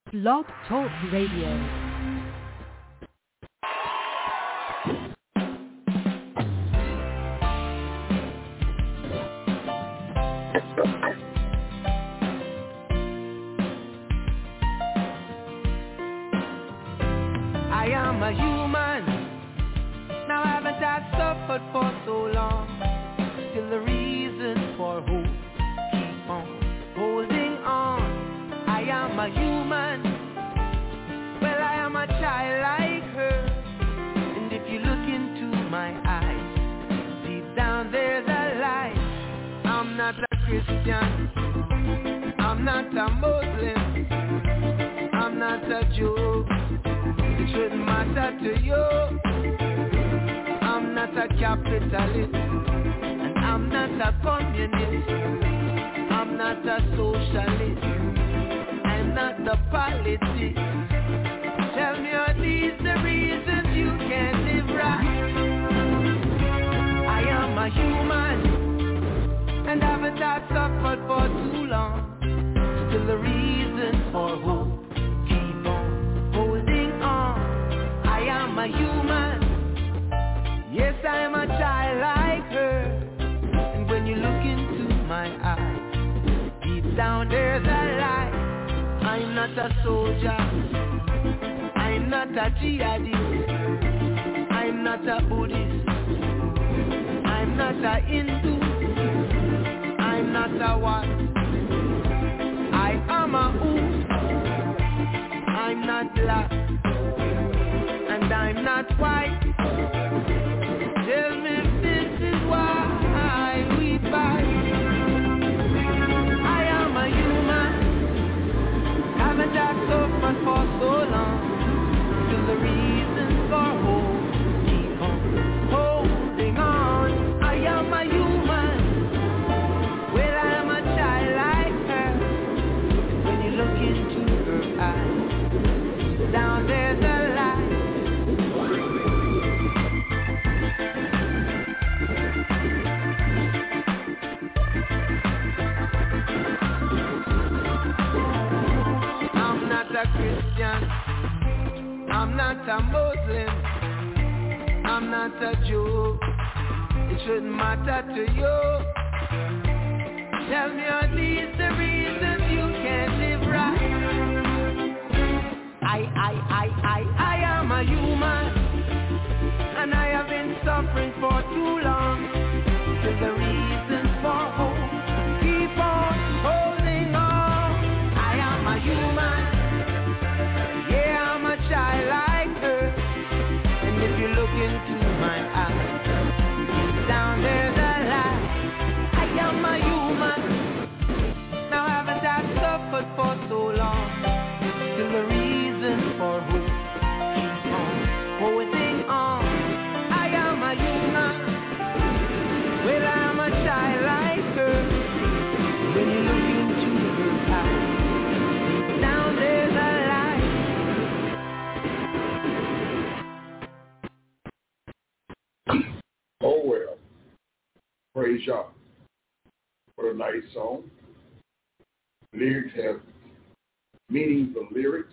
Blog Talk Radio. I am a human. Now haven't I suffered for so long? Still the reason for hope. Keep on holding on. I am a human. Well, I am a child like her. And if you look into my eyes, deep down there's a light. I'm not a Christian. I'm not a Muslim. I'm not a Jew. It shouldn't matter to you. I'm not a capitalist, and I'm not a communist. I'm not a socialist. I'm not the politics. Tell me, are these the reasons you can't live right? I am a human, and haven't I suffered for too long? Still the reason for hope. I am a human. Yes, I am a child like her. And when you look into my eyes, deep down there's a light. I'm not a soldier. I'm not a jihadist. I'm not a Buddhist. I'm not a Hindu. I'm not a what? I am a who. I'm not black. And I'm not white. Tell me if this is why we fight. I am a human. Haven't I suffered for so long? Still the reason for hope. Keep on holding on. I am a human. Well, I am a child like her. When you look into her eyes, down there's a light. I'm not a Christian, I'm not a Muslim, I'm not a Jew. It shouldn't matter to you. Tell me, are these the reasons you can't live right? I am a human, and I have been suffering for too long. Still the reasons for hope. Keep on holding on. I am a human. Yeah, I'm a child like her. And if you look into my eyes, deep down there's a light. I am a human. Now haven't I suffered for so long? Still the reason for hope. Keep on holding on. I am a human. Well, I'm a child like her. When you look into her eyes, deep down there's a light. Oh well, praise God. What a nice song. Lyrics have meaningful lyrics.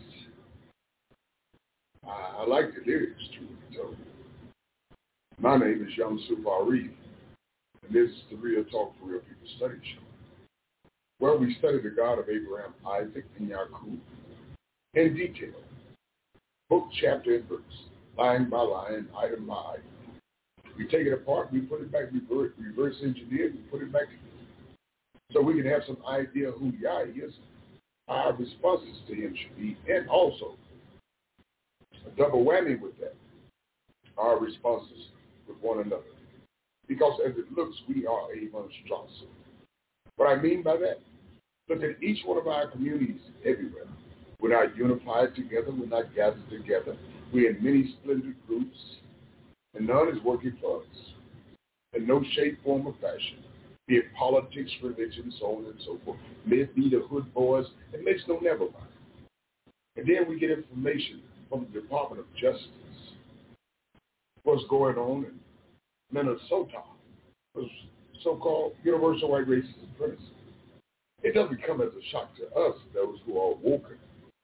I like the lyrics too. So, my name is Young Sufari, and this is the Real Talk for Real People Study Show, where we study the God of Abraham, Isaac, and Yaakov in detail, book, chapter, and verse, line by line, item by item. We take it apart, we put it back, we reverse engineer it, we put it back together, so we can have some idea who Yah is, our responses to him should be, and also a double whammy with that, our responses with one another. Because as it looks, we are a monstrosity. What I mean by that, look at each one of our communities everywhere. We're not unified together, we're not gathered together. We're in many splendid groups, and none is working for us in no shape, form, or fashion. Be it politics, religion, so on and so forth. May it be the hood boys, it makes no never mind. And then we get information from the Department of Justice. What's going on in Minnesota, so-called universal white racist supremacy. It doesn't come as a shock to us, those who are woken.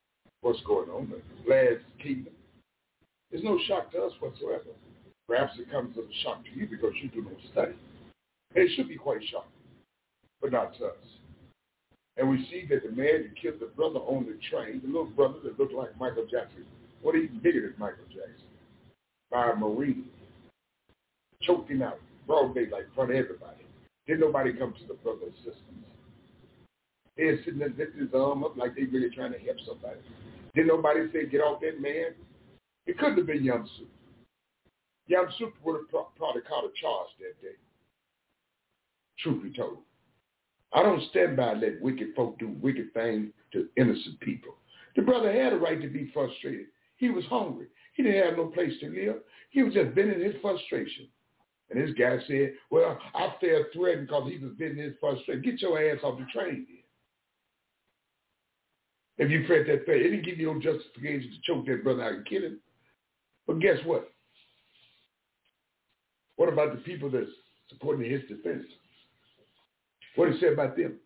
what's going on, the last kingdom. It's no shock to us whatsoever. Perhaps it comes as a shock to you because you do no study. It should be quite shocking, but not to us. And we see that the man that killed the brother on the train, the little brother that looked like Michael Jackson, what even bigger than Michael Jackson, by a Marine, choked him out, broad daylight, in front of everybody. Didn't nobody come to the brother's assistance. They were sitting there lifting his arm up like they really trying to help somebody. Didn't nobody say, get off that man? It couldn't have been Yamsuf. Yamsuf would have probably caught a charge that day. Truth be told. I don't stand by and let wicked folk do wicked things to innocent people. The brother had a right to be frustrated. He was hungry. He didn't have no place to live. He was just venting his frustration. And this guy said, well, I felt threatened because he was venting his frustration. Get your ass off the train then. If you felt that threat, it didn't give you no justification to choke that brother out and kill him. But guess what? What about the people that's supporting his defense? What did he say about them?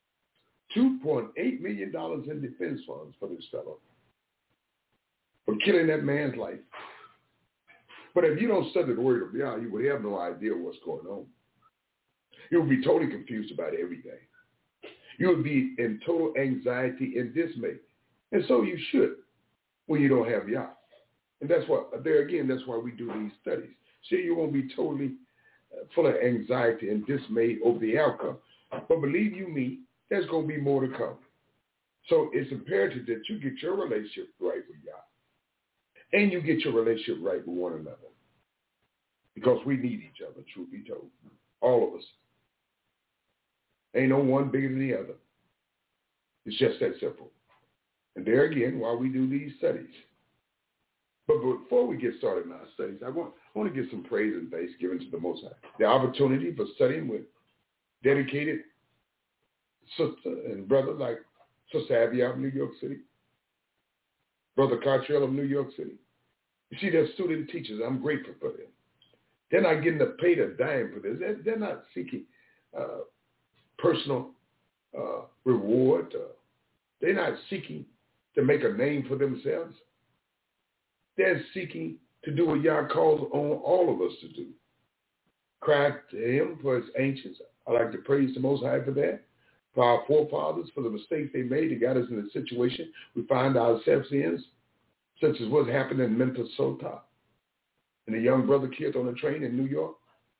$2.8 million in defense funds for this fellow for killing that man's life. But if you don't study the word of God, you would have no idea what's going on. You would be totally confused about everything. You would be in total anxiety and dismay. And so you should when you don't have Yah. And that's why, there again, that's why we do these studies. So you won't be totally full of anxiety and dismay over the outcome. But believe you me, there's going to be more to come. So it's imperative that you get your relationship right with Yah. And you get your relationship right with one another. Because we need each other, truth be told. All of us. Ain't no one bigger than the other. It's just that simple. And there again, while we do these studies. But before we get started in our studies, I want to give some praise and thanksgiving to the Most High. The opportunity for studying with dedicated sister and brother like Sister Abby out of New York City, Brother Cartrell of New York City. You see, they're student teachers. I'm grateful for them. They're not getting paid a dime for this. They're not seeking personal reward. They're not seeking to make a name for themselves. They're seeking to do what Yah calls on all of us to do. Cry to him for his ancients. I like to praise the Most High for that. For our forefathers, for the mistakes they made that got us in the situation we find ourselves in, such as what happened in Minnesota and the young brother killed on a train in New York.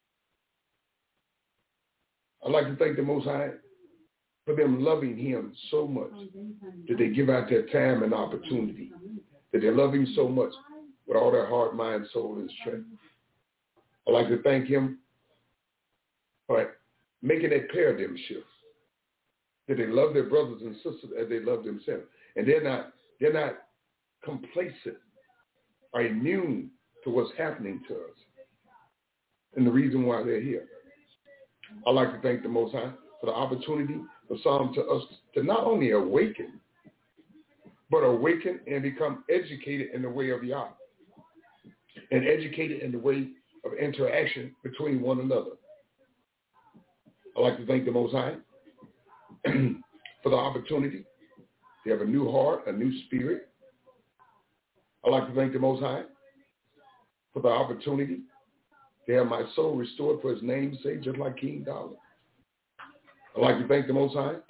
I'd like to thank the Most High for them loving him so much that they give out their time and opportunity, that they love him so much with all their heart, mind, soul, and strength. I'd like to thank him for making that paradigm shift, that they love their brothers and sisters as they love themselves. And they're not complacent or immune to what's happening to us and the reason why they're here. I'd like to thank the Most High for the opportunity for some to us to not only awaken, but awaken and become educated in the way of Yah and educated in the way of interaction between one another. I'd like to thank the Most High for the opportunity to have a new heart, a new spirit. I'd like to thank the Most High for the opportunity to have my soul restored for his name's sake, just like King David. I'd like to thank the Most High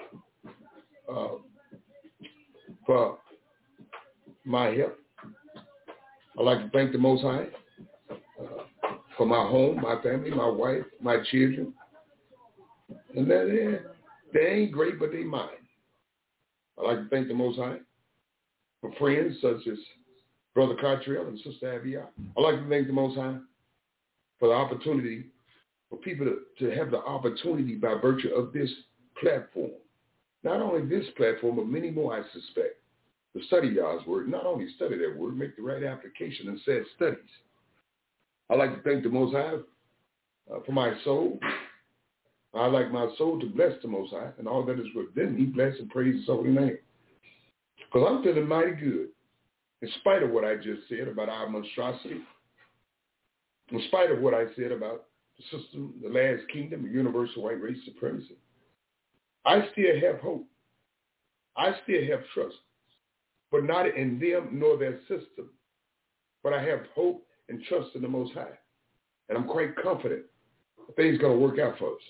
for my health. I'd like to thank the Most High for my home, my family, my wife, my children. And they ain't great, but they mine. I'd like to thank the Most High for friends such as Brother Cartrell and Sister Abby. I'd like to thank the Most High for the opportunity for people to have the opportunity by virtue of this platform. Not only this platform, but many more, I suspect, to study Yah's word. Not only study that word, make the right application and said studies. I'd like to thank the Most High for my soul. I'd like my soul to bless the Most High and all that is within me, bless and praise his holy name. Because I'm feeling mighty good, in spite of what I just said about our monstrosity, in spite of what I said about the system, the last kingdom, the universal white race supremacy. I still have hope. I still have trust but not in them nor their system. But I have hope and trust in the Most High. And I'm quite confident that things are going to work out for us.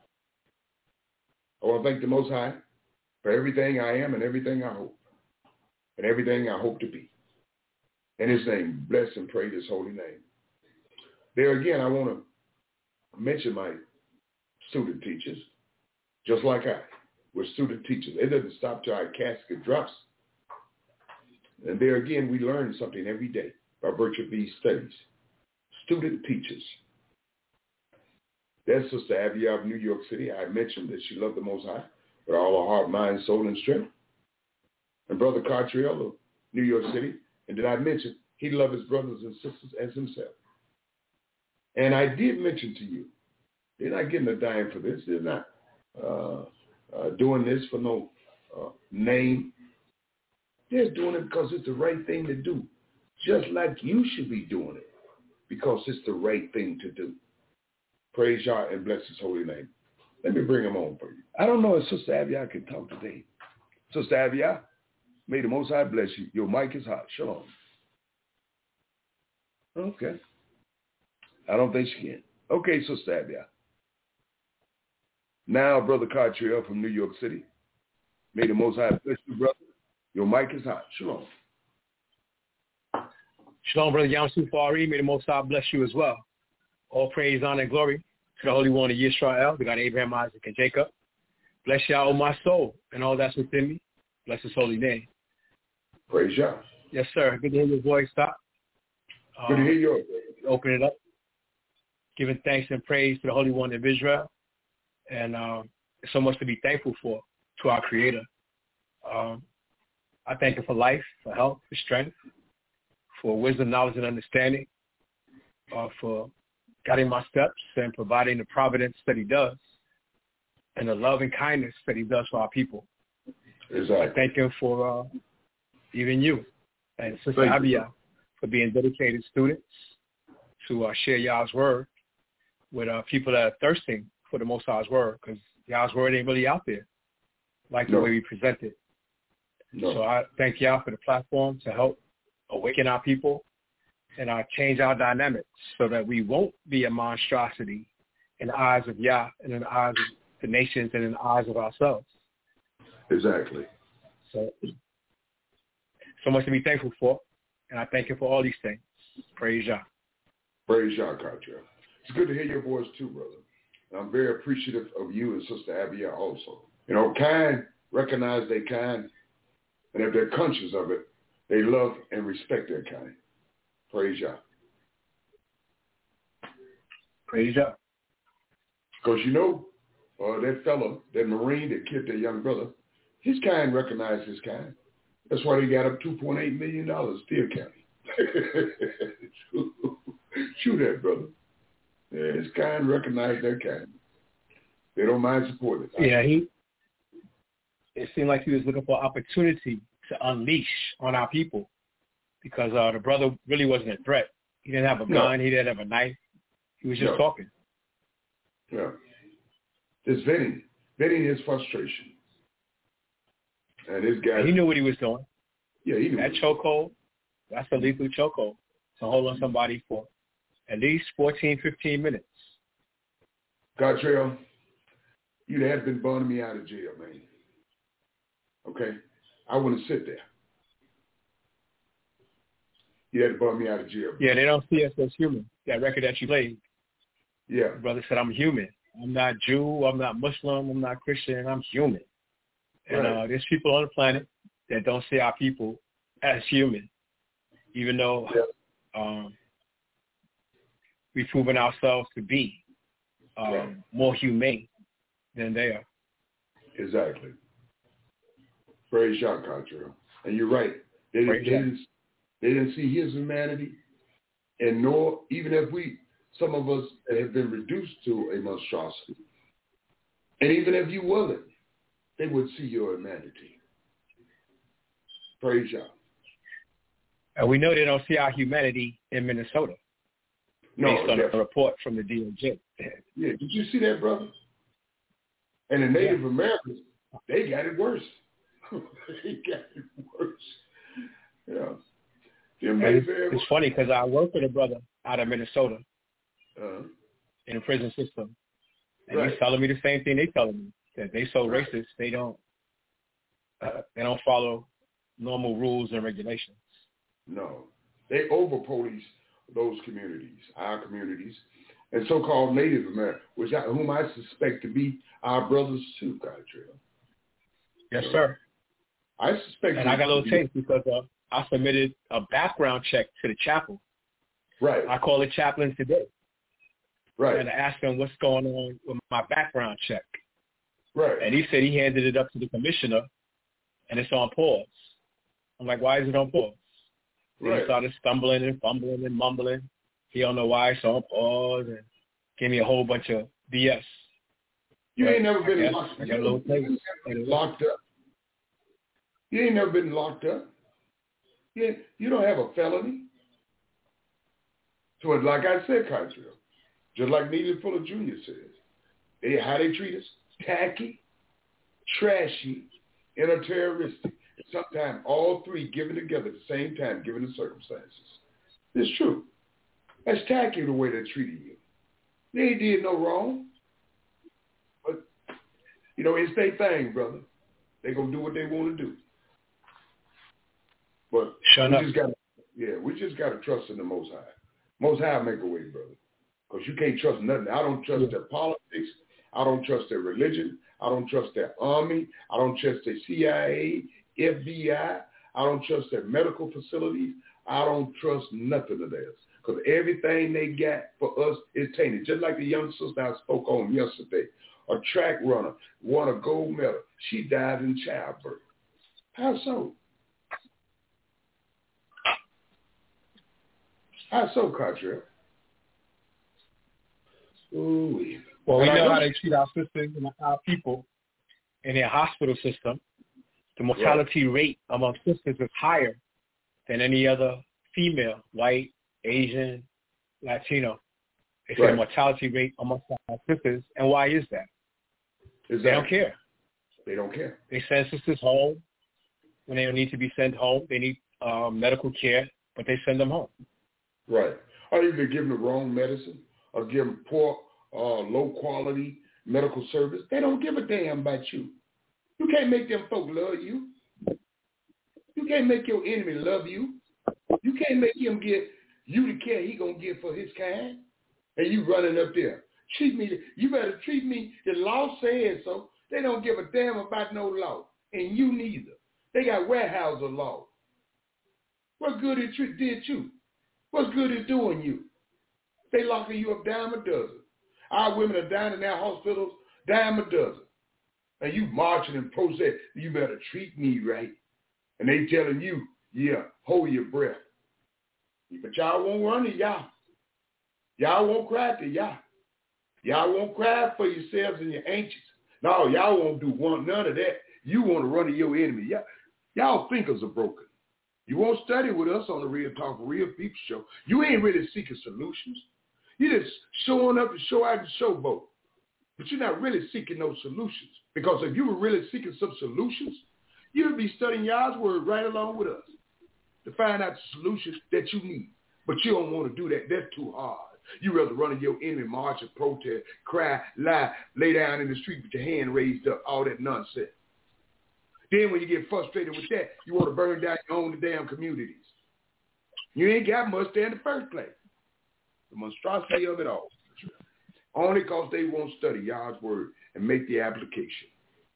I want to thank the Most High for everything I am and everything I hope. And everything I hope to be. In his name, bless and praise his holy name. There again, I want to mention my student teachers, just like I. We're student teachers. It doesn't stop till our casket drops. And there again, we learn something every day by virtue of these studies. Student teachers. That's Sister Abby of New York City. I mentioned that she loved the Most High with all her heart, mind, soul, and strength. And Brother Cartriel of New York City. And did I mention he loved his brothers and sisters as himself. And I did mention to you, they're not getting a dime for this. They're not doing this for no name. They're doing it because it's the right thing to do. Just like you should be doing it because it's the right thing to do. Praise Yah and bless his holy name. Let me bring him on for you. I don't know if Sister Abia can talk today. Sister Abia, may the Most High bless you. Your mic is hot. Shalom. Okay. I don't think she can. Okay, Sister Abia. Now, Brother Cartriel from New York City. May the Most High bless you, brother. Your mic is hot. Shalom. Shalom, Brother Yamsufari. May the Most High bless you as well. All praise, honor, and glory to the Holy One of Yisrael, the God of Abraham, Isaac, and Jacob. Bless Yah, O my soul, and all that's within me. Bless his holy name. Praise Yah. Yes, sir. Good to hear your voice, Doc. Good to hear yours. Open it up. Giving thanks and praise to the Holy One of Israel. And so much to be thankful for, to our Creator. I thank him for life, for health, for strength, for wisdom, knowledge, and understanding, for guiding my steps and providing the providence that he does and the love and kindness that he does for our people. Exactly. I thank him for even you and Sister Abia for being dedicated students to share Yah's word with people that are thirsting for the Most High's word, because Yah's word ain't really out there like the way we present it. No. So I thank Yah for the platform to help awaken our people and change our dynamics so that we won't be a monstrosity in the eyes of Yah and in the eyes of the nations and in the eyes of ourselves. Exactly. So much to be thankful for, and I thank you for all these things. Praise Yah. Praise Yah, Cartriel. It's good to hear your voice too, brother. And I'm very appreciative of you and Sister Abia also. You know, kind recognize their kind, and if they're conscious of it, they love and respect their kind. Praise Yah. Praise Yah. Because you know, that fellow, that Marine that killed their young brother, his kind recognized his kind. That's why they got up $2.8 million, Steele County. Shoot that, brother. Yeah, his kind recognized their kind. They don't mind supporting it. Yeah, it seemed like he was looking for opportunity to unleash on our people because the brother really wasn't a threat. He didn't have a gun. He didn't have a knife. He was just talking. Yeah. Just venting his frustration. And this guy... He knew what he was doing. Yeah, he knew. That chokehold, that's a lethal chokehold to hold on somebody for at least 14, 15 minutes. Cartriel, you'd have been burning me out of jail, man. Okay? I wouldn't sit there. You had to burn me out of jail. Bro. Yeah, they don't see us as human. That record that you played. Yeah. The brother said, I'm human. I'm not Jew. I'm not Muslim. I'm not Christian. I'm human. And there's people on the planet that don't see our people as human, even though we've proven ourselves to be more humane than they are. Exactly. Praise Yah, Cartriel. And you're right. They didn't see his humanity, and nor, even if some of us have been reduced to a monstrosity, and even if you wasn't, they would see your humanity. Praise Yah. And we know they don't see our humanity in Minnesota, based on a report from the DOJ. Yeah, did you see that, brother? And the Native Americans, they got it worse. They got it worse. Yeah. It's funny because I work with a brother out of Minnesota in the prison system. And he's telling me the same thing they telling me, that they so racist, they don't follow normal rules and regulations. No. They over-police those communities, our communities, and so-called Native Americans, whom I suspect to be our brothers too, Cottrell. Yes, sir. I suspect. And I got a little taste because I submitted a background check to the chapel. Right. I called the chaplain today. Right. And I asked him what's going on with my background check. Right. And he said he handed it up to the commissioner, and it's on pause. I'm like, why is it on pause? Right. He started stumbling and fumbling and mumbling. He don't know why it's on pause, and gave me a whole bunch of BS. You ain't never been locked up. You ain't never been locked up. You don't have a felony. So like I said, Cottrell, just like Neely Fuller Jr. says, how they treat us, tacky, trashy, and a terroristic. Sometimes all three given together at the same time, given the circumstances. It's true. That's tacky the way they treated you. They ain't did no wrong. But, it's their thing, brother. They going to do what they want to do. But we just got to trust in the Most High. Most High make a way, brother. Because you can't trust nothing. I don't trust their politics. I don't trust their religion. I don't trust their army. I don't trust their CIA, FBI. I don't trust their medical facilities. I don't trust nothing of theirs. Because everything they got for us is tainted. Just like the young sister I spoke on yesterday, a track runner, won a gold medal. She died in childbirth. How so? How so, Cottrell? Ooh. Well, we know how they treat our sisters and our people in their hospital system. The mortality rate among sisters is higher than any other female, white, Asian, Latino. They say the mortality rate amongst our sisters. And why is that? Exactly. They don't care. They don't care. They send sisters home when they don't need to be sent home. They need medical care, but they send them home. Right. Or either give them the wrong medicine or give them poor, low-quality medical service. They don't give a damn about you. You can't make them folk love you. You can't make your enemy love you. You can't make him give you the care he going to give for his kind. And you running up there. Treat me. You better treat me. The law says so. They don't give a damn about no law. And you neither. They got warehouse of law. What good it did you? What's good it doing you? They locking you up dime a dozen. Our women are dying in their hospitals, dime a dozen. And you marching and protest, you better treat me right. And they telling you, hold your breath. But y'all won't run to y'all. Y'all won't cry to y'all. Y'all won't cry for yourselves and your ancients. No, y'all won't do none of that. You want to run to your enemy. Y'all thinkers are broken. You won't study with us on the Real Talk Real People show. You ain't really seeking solutions. You're just showing up to show out and showboat. But you're not really seeking those solutions. Because if you were really seeking some solutions, you'd be studying God's word right along with us to find out the solutions that you need. But you don't want to do that. That's too hard. You rather run to your enemy, march and protest, cry, lie, lay down in the street with your hand raised up, all that nonsense. Then when you get frustrated with that, you want to burn down your own damn communities. You ain't got much there in the first place. The monstrosity of it all. Only because they won't study God's word and make the application.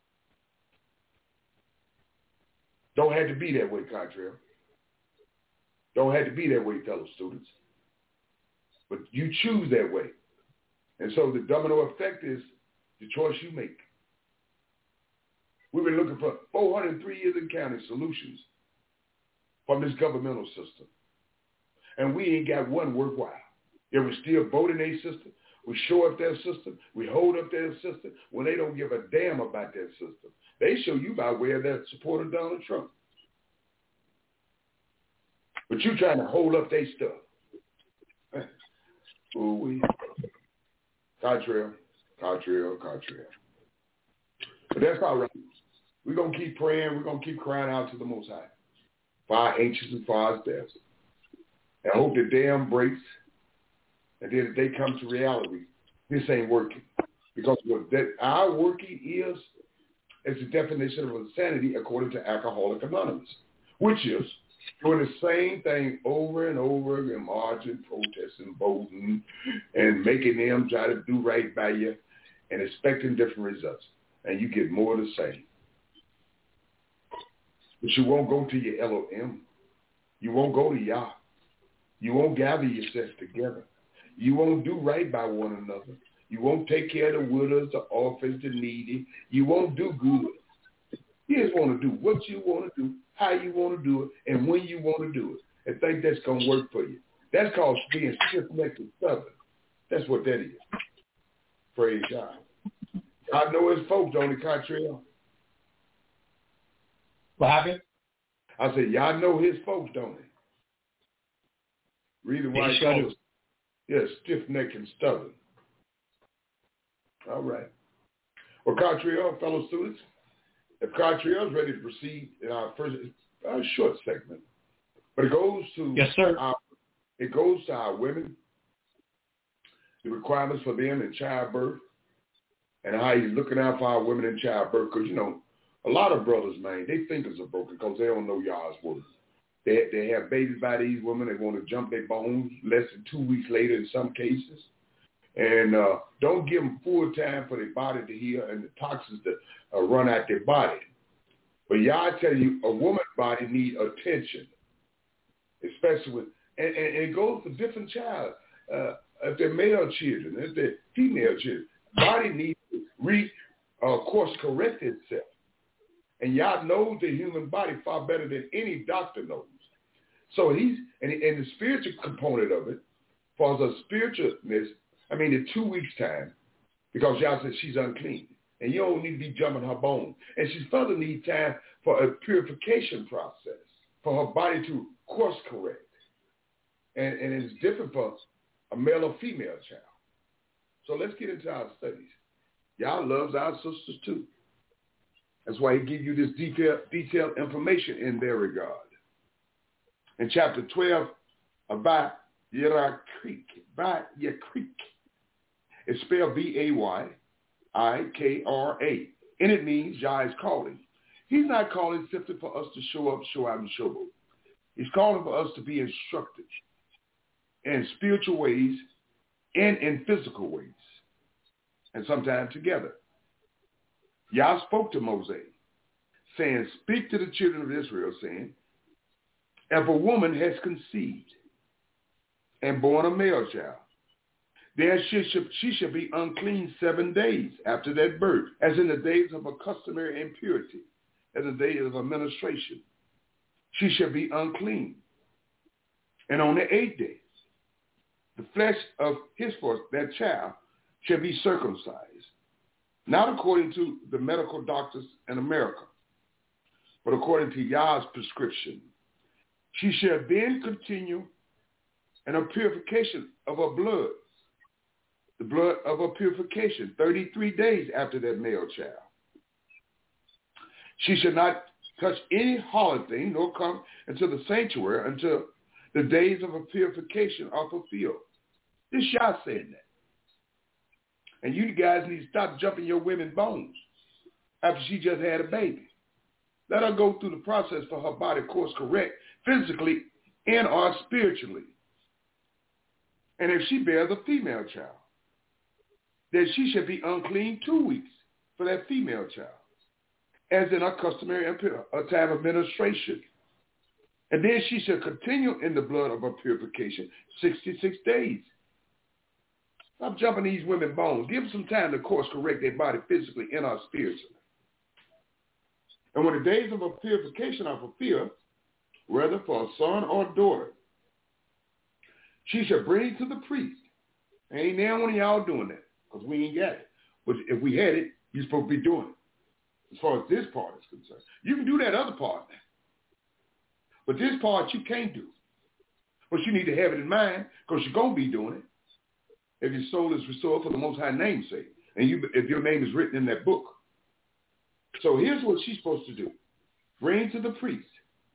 Don't have to be that way, Cottrell. Don't have to be that way, fellow students. But you choose that way. And so the domino effect is the choice you make. We've been looking for 403 years and counting solutions from this governmental system. And we ain't got one worthwhile. Yet we still vote in their system. We show up their system. We hold up their system when they don't give a damn about their system. They show you by way of their support of Donald Trump. But you trying to hold up their stuff. Ooh-wee. Cottrell. But that's all right. We're going to keep praying. We're going to keep crying out to the Most High. for our ancients and for our desert. And I hope that they embrace, and then they come to reality. This ain't working. Because what that our working is the definition of insanity according to Alcoholics Anonymous, which is doing the same thing over and over again, marching, protesting, voting, and making them try to do right by you and expecting different results. And you get more of the same. But you won't go to your LOM. You won't go to Yah. You won't gather yourself together. You won't do right by one another. You won't take care of the widows, the orphans, the needy. You won't do good. You just want to do what you want to do, how you want to do it, and when you want to do it, and think that's going to work for you. That's called being stiff-necked and stubborn. That's what that is. Praise God. I know his folks on the contrary. What happened? I said, y'all know his folks, don't they? Reason why he calls us, stiff-necked and stubborn. All right. Well, Cartriel, fellow students, if Cartriel is ready to proceed in our first short segment, but it goes to our women, the requirements for them in childbirth, and how he's looking out for our women in childbirth. Because, a lot of brothers, man, their fingers are broken because they don't know y'all's word. They have babies by these women. They want to jump their bones less than 2 weeks later in some cases. And don't give them full time for their body to heal and the toxins to run out their body. But y'all tell you, a woman's body needs attention, especially with, and it goes for different child. If they're male children, if they're female children, body needs to course correct itself. And y'all know the human body far better than any doctor knows. So and the spiritual component of it, for the spiritualness, in 2 weeks' time, because y'all said she's unclean. And you don't need to be jumping her bones. And she further needs time for a purification process, for her body to course correct. And it's different for a male or female child. So let's get into our studies. Y'all loves our sisters too. That's why he give you this detailed information in their regard. In chapter 12, about Yerakrik, it's spelled Baykra, and it means Yah is calling. He's not calling simply for us to show up, show out, and show up. He's calling for us to be instructed in spiritual ways and in physical ways, and sometimes together. Yah spoke to Moses, saying, speak to the children of Israel, saying, if a woman has conceived and born a male child, then she shall be unclean 7 days after that birth, as in the days of a customary impurity, as the days of administration. She shall be unclean. And on the 8th day, the flesh of that child, shall be circumcised, not according to the medical doctors in America, but according to Yah's prescription. She shall then continue in a purification of her blood, the blood of her purification, 33 days after that male child. She shall not touch any hard thing, nor come into the sanctuary until the days of her purification are fulfilled. This Yah saying that. And you guys need to stop jumping your women's bones after she just had a baby. Let her go through the process for her body course correct, physically and or spiritually. And if she bears a female child, then she should be unclean 2 weeks for that female child, as in a customary a time of menstruation. And then she shall continue in the blood of her purification 66 days. Stop jumping these women's bones. Give them some time to course correct their body physically and or spiritually. And when the days of her purification are fulfilled, whether for a son or a daughter, she shall bring to the priest. Ain't now one of y'all doing that, because we ain't got it. But if we had it, you're supposed to be doing it, as far as this part is concerned. You can do that other part now. But this part you can't do. But you need to have it in mind, because you're going to be doing it if your soul is restored for the Most High name's sake, and if your name is written in that book. So here's what she's supposed to do. Bring to the priest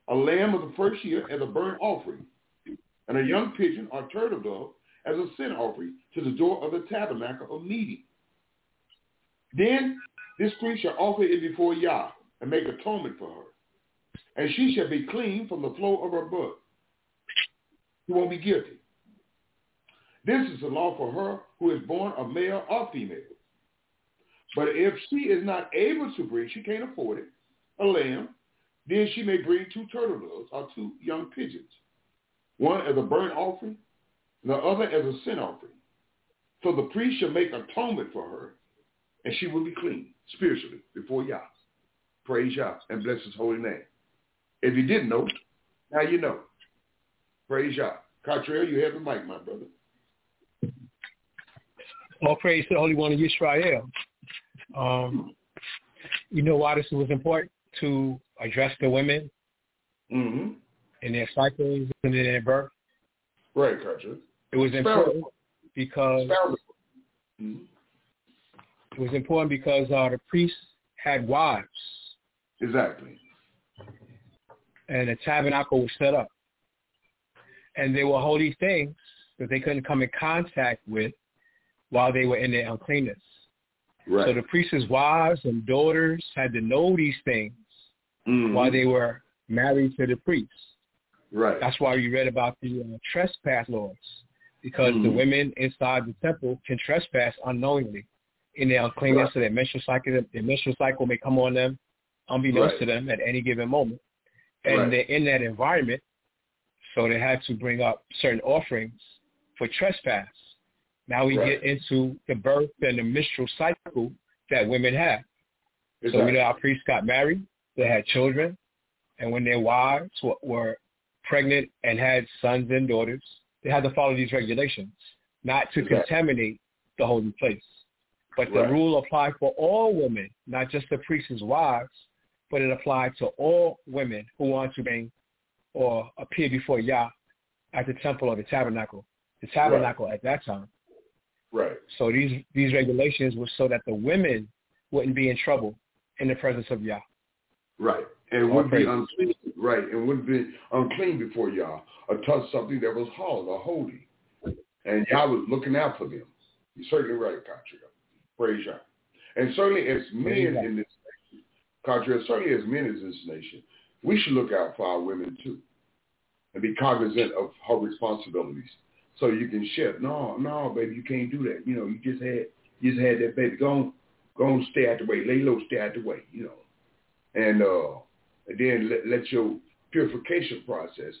a lamb of the first year as a burnt offering, and a young pigeon or turtle dove as a sin offering to the door of the tabernacle of meeting. Then this priest shall offer it before Yah and make atonement for her, and she shall be clean from the flow of her blood. She won't be guilty. This is the law for her who is born of male or female. But if she is not able to bring, she can't afford it, a lamb, then she may bring 2 turtle doves or 2 young pigeons, one as a burnt offering and the other as a sin offering. So the priest shall make atonement for her, and she will be clean spiritually before Yah. Praise Yah and bless his holy name. If you didn't know, now you know. Praise Yah. Cottrell, you have the mic, my brother. All praise to the Holy One of Yisrael. You know why this was important? To address the women in their cycles and in their birth. Right, Cottrell. It was important because the priests had wives. Exactly. And the tabernacle was set up. And they were holy things that they couldn't come in contact with while they were in their uncleanness. Right. So the priest's wives and daughters had to know these things while they were married to the priest. Right. That's why we read about the trespass laws, because the women inside the temple can trespass unknowingly in their uncleanness, so their menstrual cycle may come on them unbeknownst to them at any given moment. And they're in that environment, so they had to bring up certain offerings for trespass. Now we get into the birth and the menstrual cycle that women have. Exactly. So we know our priests got married, they had children, and when their wives were pregnant and had sons and daughters, they had to follow these regulations, not to contaminate the holy place. But the rule applied for all women, not just the priest's wives, but it applied to all women who want to bring or appear before Yah at the temple or the tabernacle. The tabernacle at that time. Right. So these regulations were so that the women wouldn't be in trouble in the presence of Yah. Right. And wouldn't be unclean. Right. And wouldn't be unclean before Yah or touch something that was holy. And Yah was looking out for them. You're certainly right, Cottrell. Praise Yah. And certainly as men in this nation, Cottrell, certainly as men in this nation, we should look out for our women too and be cognizant of her responsibilities. So you can shift. No, baby, you can't do that. You know, you just had that baby. Go on, stay out the way. Lay low, stay out the way. You know, and then let your purification process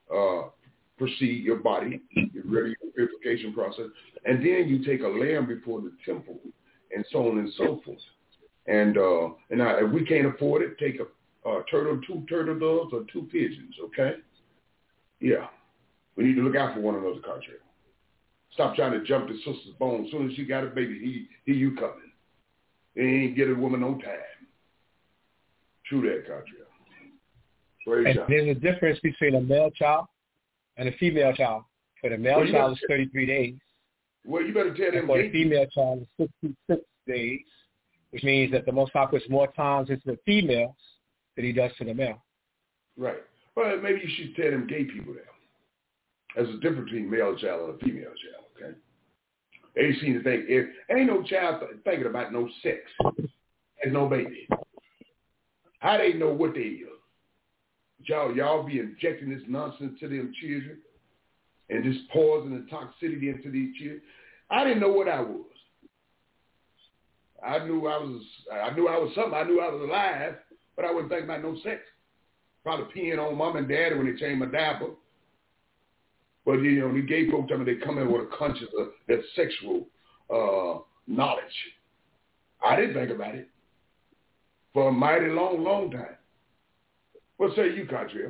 proceed. Your body, get ready for purification process, and then you take a lamb before the temple, and so on and so forth. And now, if we can't afford it, take a turtle, 2 turtle doves, or 2 pigeons. Okay? Yeah. We need to look out for one another, Cottrell. Stop trying to jump the sister's bone. As soon as she got a baby, here you coming. They ain't get a woman no time. True that, Cottrell. And there's a difference between a male child and a female child. For the male child, it's 33 days. Well, you better tell them. For the female child, it's 66 days, which means that the Most High puts more times into the females than he does to the male. Right. Well, maybe you should tell them gay people that. There's a difference between male child and a female child, okay? They seem to think, if ain't no child thinking about no sex, there's no baby. How they know what they is? Y'all be injecting this nonsense to them children and this poison and toxicity into these children. I didn't know what I was. I knew I was something. I knew I was alive, but I wasn't thinking about no sex. Probably peeing on mom and daddy when they changed my diaper. But, you know, the gay folks, they come in with a conscious of that sexual knowledge. I didn't think about it for a mighty long, long time. What say you, Cottrell?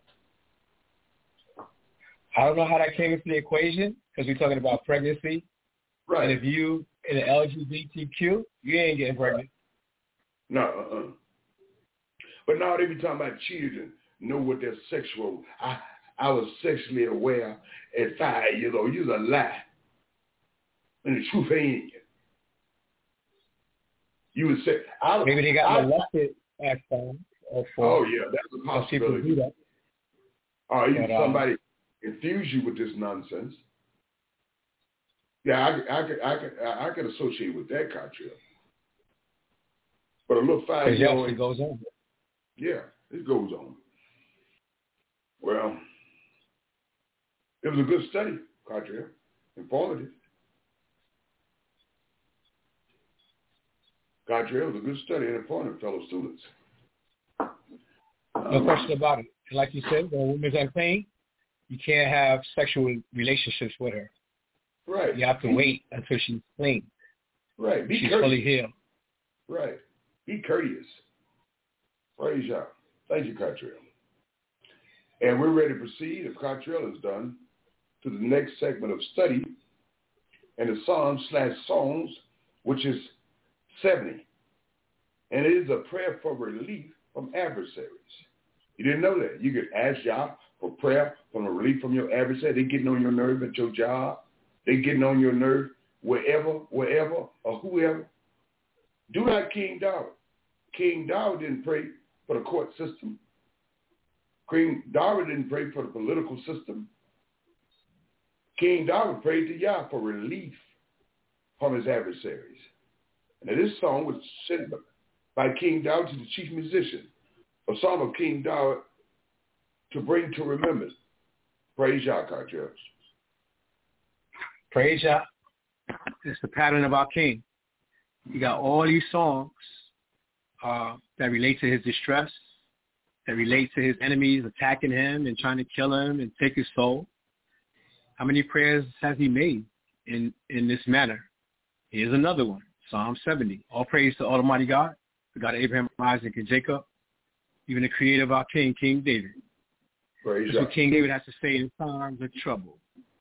I don't know how that came into the equation because we're talking about pregnancy. Right. And if you in the LGBTQ, you ain't getting pregnant. No, But now they be talking about children know what their sexual. I was sexually aware at 5 years old. You're a lie. And the truth ain't in you. You would say... Maybe they got molested at 5 or 4. Oh, yeah, that's a possibility. People do that. Or even somebody infuse you with this nonsense. Yeah, I can associate with that, Cottrell. But a little 5-year-old, it goes on. Yeah, it goes on. Well, it was a good study, Cottrell. Informative. Cottrell, it was a good study and informative, fellow students. No question about it. Like you said, when a woman's unclean, you can't have sexual relationships with her. Right. You have to wait until she's clean. Right. She's fully healed. Right. Be courteous. Praise y'all. Thank you, Cottrell. And we're ready to proceed, if Cottrell is done, to the next segment of study and the Psalms/Songs, which is 70. And it is a prayer for relief from adversaries. You didn't know that. You could ask y'all for prayer from a relief from your adversary. They getting on your nerve at your job. They getting on your nerve wherever, or whoever. Do like King David. King David didn't pray for the court system. King David didn't pray for the political system. King David prayed to Yah for relief from his adversaries. And this song was sent by King David to the chief musician, a song of King David to bring to remembrance. Praise Yah, Cottrell. Praise Yah. It's the pattern of our King. You got all these songs that relate to his distress, that relate to his enemies attacking him and trying to kill him and take his soul. How many prayers has he made in this manner? Here's another one, Psalm 70. All praise to Almighty God, the God of Abraham, Isaac, and Jacob, even the creator of our King, King David. That's what King David has to say in times of trouble.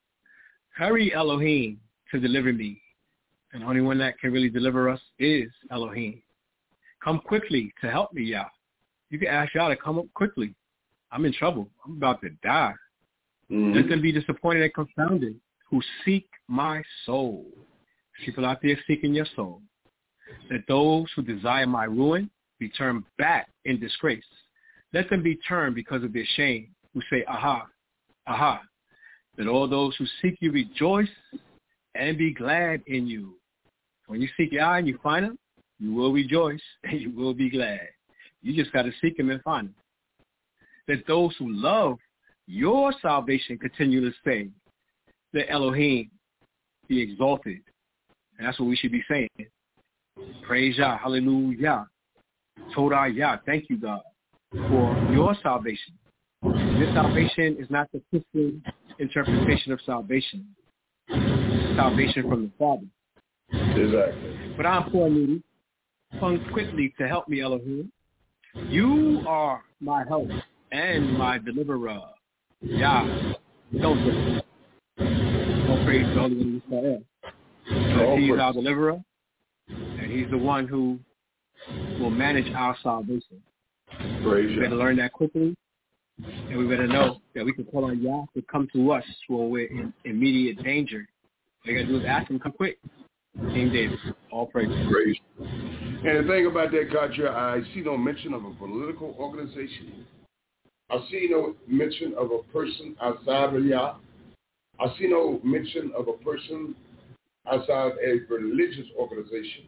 Hurry, Elohim, to deliver me. And the only one that can really deliver us is Elohim. Come quickly to help me, Yah. You can ask Yah to come up quickly. I'm in trouble. I'm about to die. Mm-hmm. Let them be disappointed and confounded who seek my soul. People out there seeking your soul. Let those who desire my ruin be turned back in disgrace. Let them be turned because of their shame, who say, aha, aha. Let all those who seek you rejoice and be glad in you. When you seek Yah and you find him, you will rejoice and you will be glad. You just got to seek him and find him. Let those who love your salvation continue to say, let Elohim be exalted. And that's what we should be saying. Praise Yah, hallelujah. Todah Yah, thank you, God, for your salvation. This salvation is not the Christian interpretation of salvation. It's salvation from the Father. Exactly. But I'm poor needy. Come quickly to help me, Elohim. You are my help and my deliverer. Yah, don't do it. All praise to the Holy One of Israel. Because he's our deliverer, and he's the one who will manage our salvation. Praise we better learn that quickly, and we better know that we can call on Yah to come to us when we're in immediate danger. All you got to do is ask him, come quick. King David, all praise. Praise. And the thing about that, Cottrell, I see no mention of a political organization. I see no mention of a person outside of Yah. I see no mention of a person outside a religious organization.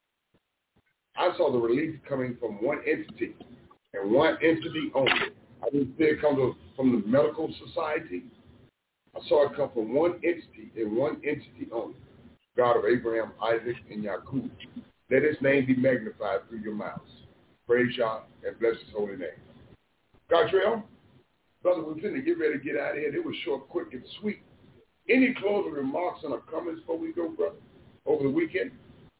I saw the relief coming from one entity and one entity only. I didn't see it come from the medical society. I saw it come from one entity and one entity only. God of Abraham, Isaac, and Jacob. Let his name be magnified through your mouths. Praise Yah and bless his holy name. Cottrell, brother, we're going to get ready to get out of here. It was short, quick, and sweet. Any closing remarks and comments before we go, brother, over the weekend?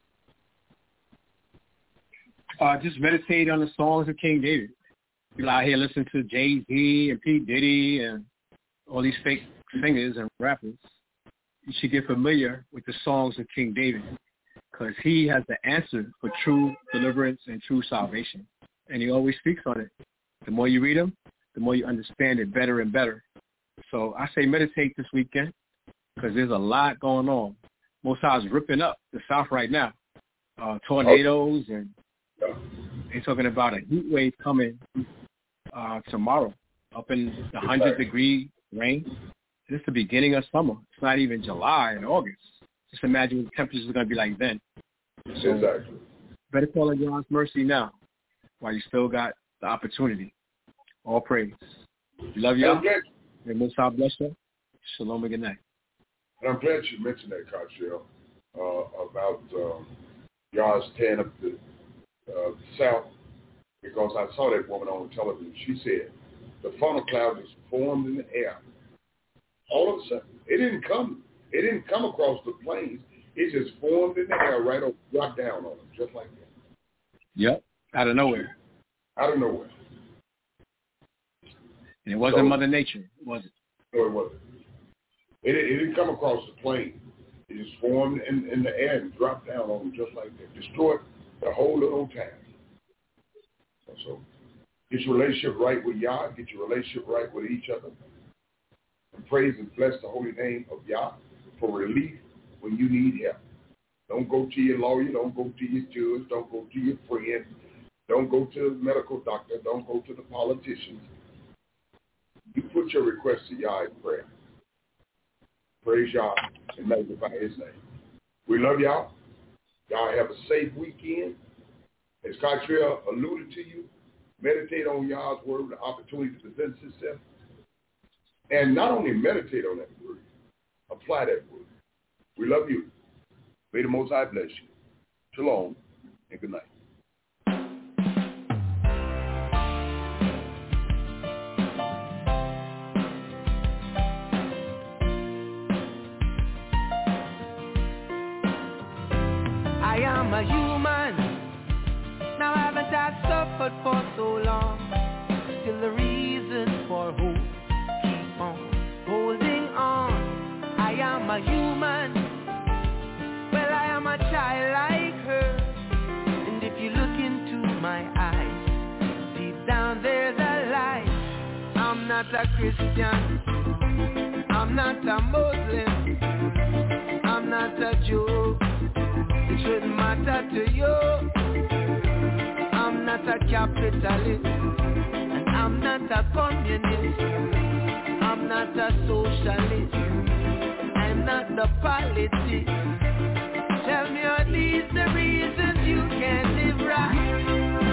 Just meditate on the songs of King David. People out here listening to Jay-Z and P. Diddy and all these fake singers and rappers. You should get familiar with the songs of King David because he has the answer for true deliverance and true salvation. And he always speaks on it. The more you read them, the more you understand it better and better. So I say meditate this weekend because there's a lot going on. Most High is ripping up the South right now. Tornadoes, and they're talking about a heat wave coming tomorrow. up in the 100-degree range. This is the beginning of summer. It's not even July and August. Just imagine what the temperatures are going to be like then. So exactly. Better call on God's mercy now while you still got the opportunity. All praise. Love y'all. May Most High bless you. Shalom and good night. And I'm glad you mentioned that, Cottrell, about y'all tearing up the South, because I saw that woman on television. She said the funnel cloud is formed in the air. All of a sudden, it didn't come across the plains. It just formed in the air right over, dropped down on them, just like that. Yep, out of nowhere. Out of nowhere. And it wasn't Mother Nature, was it? No, it wasn't. It didn't come across the plain. It just formed in the air and dropped down on them just like that. Destroyed the whole little town. So get your relationship right with Yah. Get your relationship right with each other. And praise and bless the holy name of Yah for relief when you need help. Don't go to your lawyer. Don't go to your judge. Don't go to your friend. Don't go to the medical doctor. Don't go to the politicians. You put your request to Yah in prayer. Praise Yah and magnify his name. We love y'all. Y'all have a safe weekend. As Cottrell alluded to you, meditate on Yah's word, the opportunity to present itself. And not only meditate on that word, apply that word. We love you. May the Most High bless you. Shalom and good night. I am a human. Now haven't I suffered for so long? Still the reason for hope. Keep on holding on. I am a human. Well, I am a child like her. And if you look into my eyes, deep down there's a light. I'm not a Christian. I'm not a Muslim. I'm not a Jew. It shouldn't matter to you. I'm not a capitalist, and I'm not a communist. I'm not a socialist. I'm not the politics. Tell me, are these the reasons you can't live right?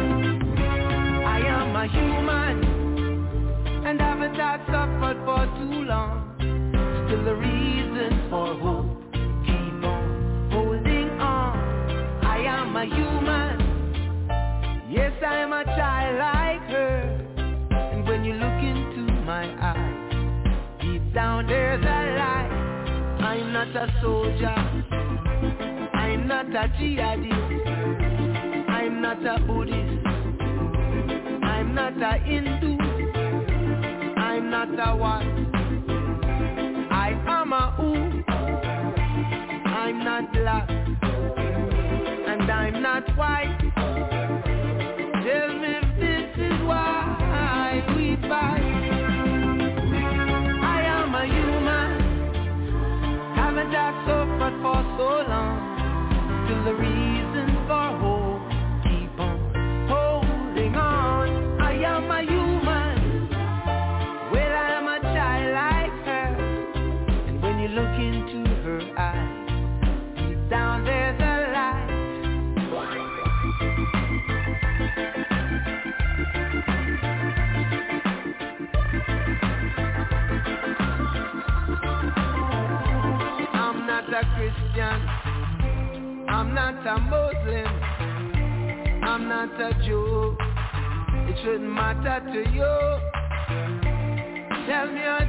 I am a human, and haven't I suffered for too long? Still the reason for hope. I'm a human. Yes, I am a child like her. And when you look into my eyes, deep down there's a light. I'm not a soldier. I'm not a jihadist. I'm not a Buddhist. I'm not a Hindu. I'm not a what? I am a who. I'm not black. And I'm not white. Tell me if this is why we fight. I am a human. Haven't I suffered for so long? Still the reason for hope. Keep on holding on. I am a human. Well, I am a child like her. And when you look into her eyes, deep down there's a Christian, I'm not a Muslim, I'm not a Jew. It shouldn't matter to you. Tell me,